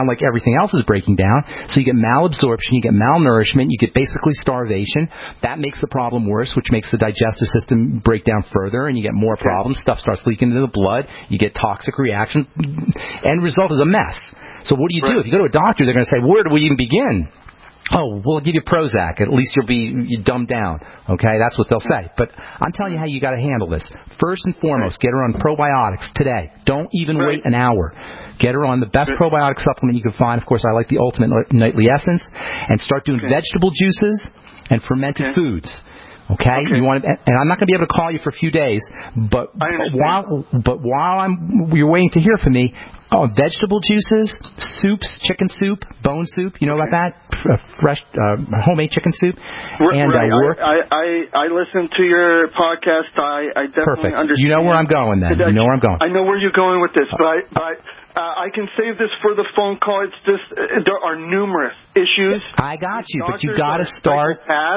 down like everything else is breaking down. So you get malabsorption, you get malnourishment, you get basically starvation. That makes the problem worse, which makes the digestive system break down further, and you get more problems. Stuff starts leaking into the blood. You get toxic reaction. End result is a mess. So what do you do? If you go to a doctor, they're going to say, where do we even begin? Oh, we'll give you Prozac. At least you'll be you dumbed down. Okay, that's what they'll say. But I'm telling you how you got to handle this. First and foremost, get her on probiotics today. Don't even right. wait an hour. Get her on the best probiotic supplement you can find. Of course, I like the Ultimate Nightly Essence. And start doing okay. vegetable juices and fermented okay. foods. Okay? okay, you want to, and I'm not going to be able to call you for a few days, but while but while I'm you're waiting to hear from me. Oh, vegetable juices, soups, chicken soup, bone soup. You know about that? Fresh, uh, homemade chicken soup. And right. uh, work. I, I I listen to your podcast. I, I definitely Perfect. understand. You know where I'm going then. You know where I'm going. I know where you're going with this, but I, but uh, I can save this for the phone call. It's just uh, there are numerous issues. I got you, but you got to start.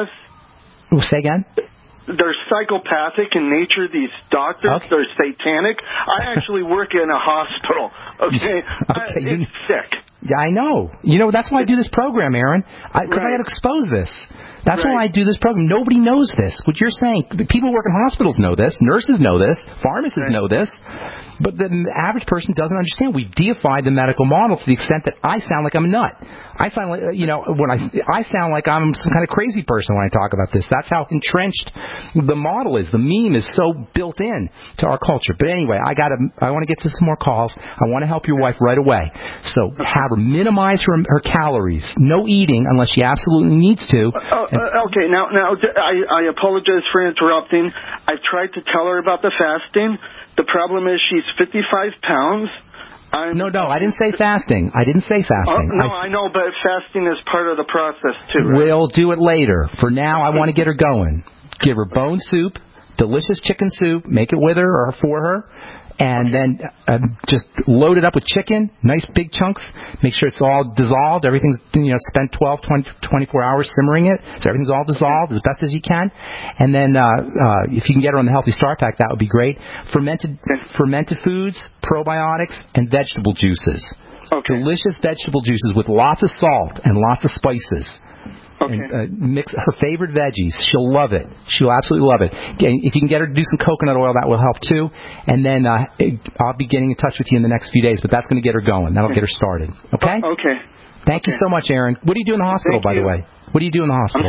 Oh, say again. They're psychopathic in nature, these doctors. Okay. They're satanic. I actually work in a hospital. Okay? okay I, it's sick. Yeah, I know. You know, that's why I do this program, Aaron. Because I, right. I got to expose this. That's right. why I do this program. Nobody knows this. What you're saying, people who work in hospitals know this. Nurses know this. Pharmacists right. know this. But the average person doesn't understand. We've deified the medical model to the extent that I sound like I'm a nut. I sound like, you know, when I I sound like I'm some kind of crazy person when I talk about this. That's how entrenched the model is. The meme is so built in to our culture. But anyway, I got to. I want to get to some more calls. I want to help your wife right away. So have her minimize her her calories. No eating unless she absolutely needs to. Uh, uh, okay, now now I I apologize for interrupting. I've tried to tell her about the fasting. The problem is she's fifty-five pounds. I'm, no, no, I didn't say fasting. I didn't say fasting. Oh, no, I, I know, but fasting is part of the process, too. Right? We'll do it later. For now, I want to get her going. Give her bone soup, delicious chicken soup, make it with her or for her, and then uh, just load it up with chicken, nice big chunks. Make sure it's all dissolved. Everything's, you know, spend twelve, twenty, twenty-four hours simmering it, so everything's all dissolved as best as you can. And then uh, uh, if you can get her on the Healthy Start Pack, that would be great. Fermented fermented foods, probiotics, and vegetable juices. Okay. Delicious vegetable juices with lots of salt and lots of spices. Okay. And, uh, mix her favorite veggies. She'll love it. She'll absolutely love it. If you can get her to do some coconut oil, that will help too. And then uh, I'll be getting in touch with you in the next few days, but that's going to get her going. That'll get her started. Okay? Uh, okay. Thank okay. you so much, Aaron. What do you do in the hospital, Thank by you. the way? What do you do in the hospital?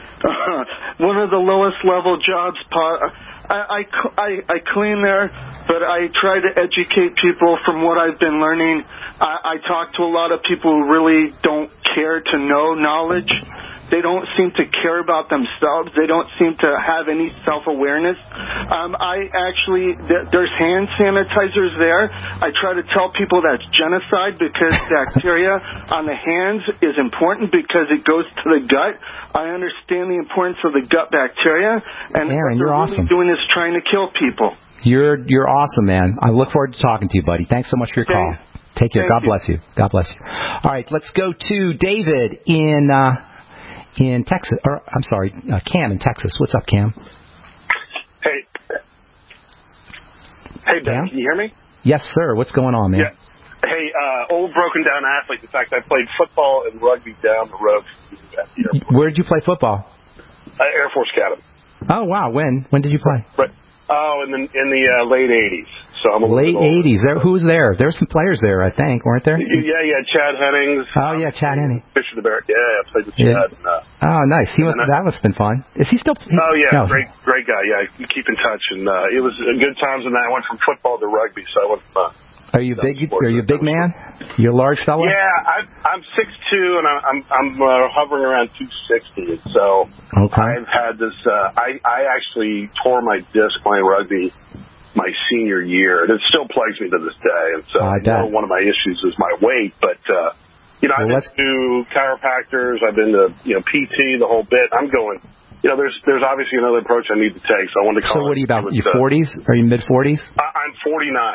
Uh, one of the lowest level jobs. I, I, I, I clean there, but I try to educate people from what I've been learning. I, I talk to a lot of people who really don't care to know knowledge. They don't seem to care about themselves. They don't seem to have any self-awareness. Um, I actually, th- there's hand sanitizers there. I try to tell people that's genocide because bacteria on the hands is important because it goes to the gut. I understand the importance of the gut bacteria, and Aaron, what they're you're really awesome. doing is trying to kill people. You're you're awesome, man. I look forward to talking to you, buddy. Thanks so much for your okay. call. Take care. Thank God bless you. God bless you. All right, let's go to David in uh, in Texas. Or I'm sorry, uh, Cam in Texas. What's up, Cam? Hey. Hey, Ben, Cam? can you hear me? Yes, sir. What's going on, man? Yeah. Hey, uh, old broken down athlete. In fact, I played football and rugby down the road at the airport. Where did you play football? Uh, Air Force Academy. Oh, wow. When? When did you play? Right. Oh, in the in the uh, late eighties. So I'm a late eighties. There, who was there? There were some players there, I think, weren't there? Yeah, yeah. Chad Hennings. Oh, yeah, Chad Hennings. Fisher the Bear. Yeah, I played with Chad. Yeah. And, uh, oh, nice. He must. That must have been fun. Is he still? He, oh, yeah. No. Great, great guy. Yeah, you keep in touch, and uh, it was a good times. And then I went from football to rugby, so I went from. Uh, Are you big? Are you a big man? You a large fella? Yeah, I, I'm six two, and I'm I'm uh, hovering around two sixty. And so okay. I've had this. Uh, I I actually tore my disc playing rugby my senior year, and it still plagues me to this day. And so I I know one of my issues is my weight, but uh, you know well, I've been to chiropractors, I've been to you know P T, the whole bit. I'm going. You know, there's there's obviously another approach I need to take. So I wanted to call. So what are you about? With, you forties? Are you mid forties? Uh, I'm forty-nine.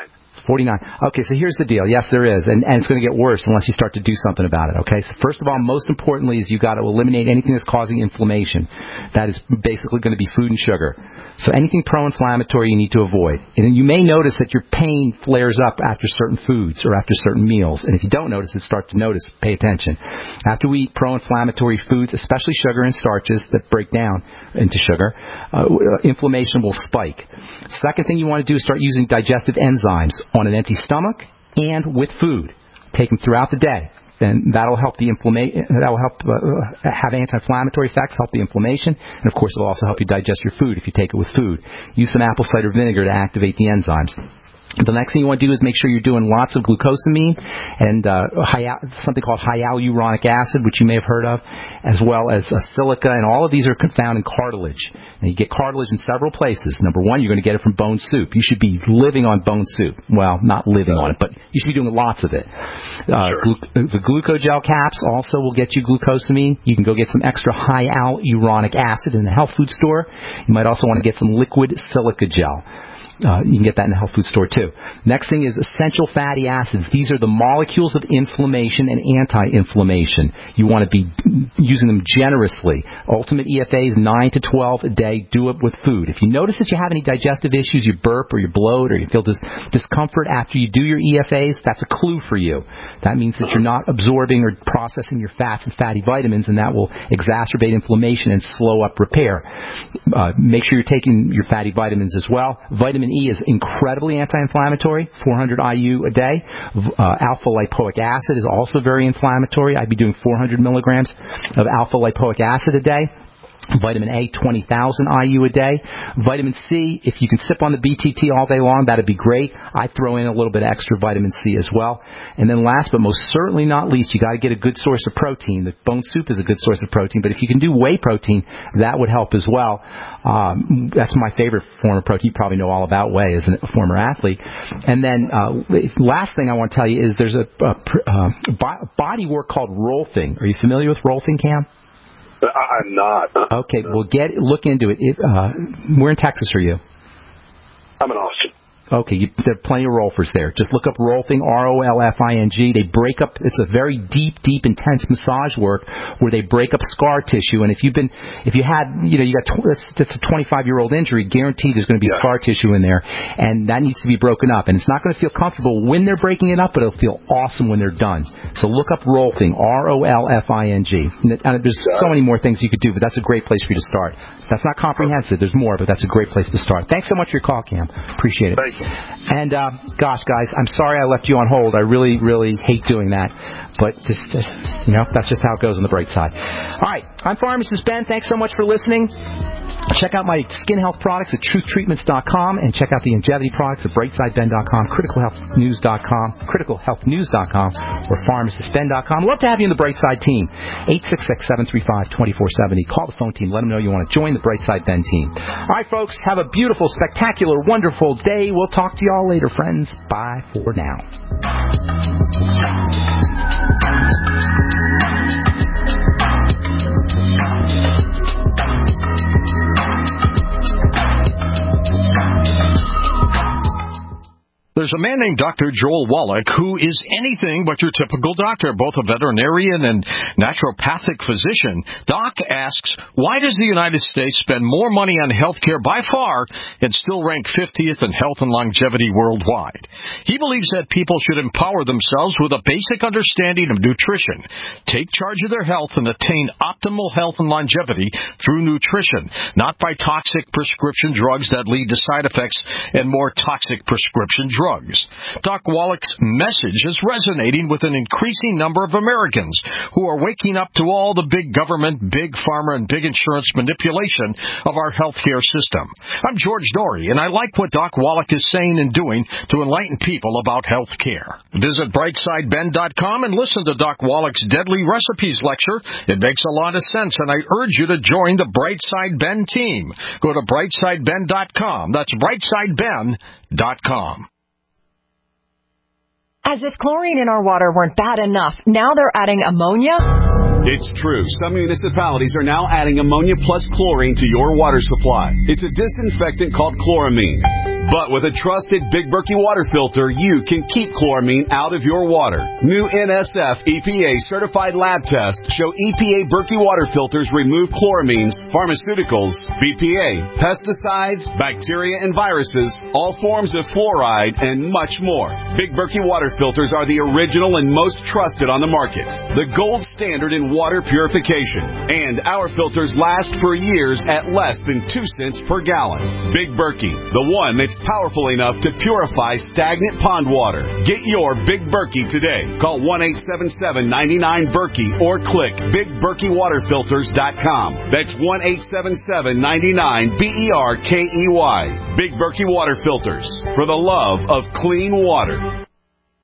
forty-nine. Okay, so here's the deal. Yes, there is, and, and it's going to get worse unless you start to do something about it, okay? So first of all, most importantly is you got to eliminate anything that's causing inflammation. That is basically going to be food and sugar. So anything pro-inflammatory you need to avoid. And you may notice that your pain flares up after certain foods or after certain meals. And if you don't notice it, start to notice. Pay attention. After we eat pro-inflammatory foods, especially sugar and starches that break down into sugar, uh, inflammation will spike. Second thing you want to do is start using digestive enzymes on an empty stomach and with food. Take them throughout the day. And that'll help the inflammation. That'll help uh, have anti-inflammatory effects, help the inflammation, and of course, it'll also help you digest your food if you take it with food. Use some apple cider vinegar to activate the enzymes. The next thing you want to do is make sure you're doing lots of glucosamine and uh, high, something called hyaluronic acid, which you may have heard of, as well as uh, silica, and all of these are found in cartilage. Now, you get cartilage in several places. Number one, you're going to get it from bone soup. You should be living on bone soup. Well, not living on it, but you should be doing lots of it. Uh, sure. glu- the glucogel caps also will get you glucosamine. You can go get some extra hyaluronic acid in the health food store. You might also want to get some liquid silica gel. Uh, you can get that in the health food store, too. Next thing is essential fatty acids. These are the molecules of inflammation and anti-inflammation. You want to be using them generously. Ultimate E F As, nine to twelve a day. Do it with food. If you notice that you have any digestive issues, you burp or you bloat or you feel dis- discomfort after you do your E F As, that's a clue for you. That means that you're not absorbing or processing your fats and fatty vitamins, and that will exacerbate inflammation and slow up repair. Uh, make sure you're taking your fatty vitamins as well. Vitamin E is incredibly anti-inflammatory, four hundred I U a day. Uh, alpha lipoic acid is also very inflammatory. I'd be doing four hundred milligrams of alpha lipoic acid a day. Vitamin A, twenty thousand I U a day. Vitamin C, if you can sip on the B T T all day long, that'd be great. I throw in a little bit of extra vitamin C as well. And then last but most certainly not least, you got to get a good source of protein. The bone soup is a good source of protein, but if you can do whey protein, that would help as well. Um, that's my favorite form of protein. You probably know all about whey as a former athlete. And then uh, last thing I want to tell you is there's a, a, a body work called Rolfing. Are you familiar with Rolfing, Cam? I'm not. Okay, well, get look into it. it uh, where in Texas are you? I'm in Austin. Okay, you, there are plenty of Rolfers there. Just look up Rolfing, R O L F I N G. They break up, it's a very deep, deep, intense massage work where they break up scar tissue. And if you've been, if you had, you know, you got, tw- that's, that's a twenty-five-year-old injury, guaranteed there's going to be yeah. scar tissue in there. And that needs to be broken up. And it's not going to feel comfortable when they're breaking it up, but it'll feel awesome when they're done. So look up Rolfing, R O L F I N G. And there's so many more things you could do, but that's a great place for you to start. That's not comprehensive. There's more, but that's a great place to start. Thanks so much for your call, Cam. Appreciate it. Thank you. And, uh, gosh, guys, I'm sorry I left you on hold. I really, really hate doing that. But just, just, you know, that's just how it goes on the bright side. All right, I'm Pharmacist Ben. Thanks so much for listening. Check out my skin health products at truth treatments dot com and check out the longevity products at brightside ben dot com, critical health news dot com, critical health news dot com, or pharmacist ben dot com. Love to have you in the Brightside team. eight six six, seven three five, two four seven zero. Call the phone team. Let them know you want to join the Brightside Ben team. All right, folks, have a beautiful, spectacular, wonderful day. We'll talk to you all later, friends. Bye for now. There's a man named Doctor Joel Wallach who is anything but your typical doctor, both a veterinarian and naturopathic physician. Doc asks, why does the United States spend more money on health care by far and still rank fiftieth in health and longevity worldwide? He believes that people should empower themselves with a basic understanding of nutrition, take charge of their health, and attain optimal health and longevity through nutrition, not by toxic prescription drugs that lead to side effects and more toxic prescription drugs. Drugs. Doc Wallach's message is resonating with an increasing number of Americans who are waking up to all the big government, big pharma, and big insurance manipulation of our healthcare system. I'm George Dory, and I like what Doc Wallach is saying and doing to enlighten people about health care. Visit brightside ben dot com and listen to Doc Wallach's Deadly Recipes lecture. It makes a lot of sense, and I urge you to join the Brightside Ben team. Go to brightside ben dot com. That's brightside ben dot com. As if chlorine in our water weren't bad enough, now they're adding ammonia? It's true. Some municipalities are now adding ammonia plus chlorine to your water supply. It's a disinfectant called chloramine. But with a trusted Big Berkey water filter, you can keep chloramine out of your water. New N S F E P A certified lab tests show E P A Berkey water filters remove chloramines, pharmaceuticals, B P A, pesticides, bacteria and viruses, all forms of fluoride, and much more. Big Berkey water filters are the original and most trusted on the market. The gold standard in water purification. And our filters last for years at less than two cents per gallon. Big Berkey, the one that's powerful enough to purify stagnant pond water. Get your Big Berkey today. Call one eight seven seven, nine nine, Berkey or click big berkey water filters dot com. That's one eight seven seven, nine nine, B E R K E Y. Big Berkey Water Filters, for the love of clean water.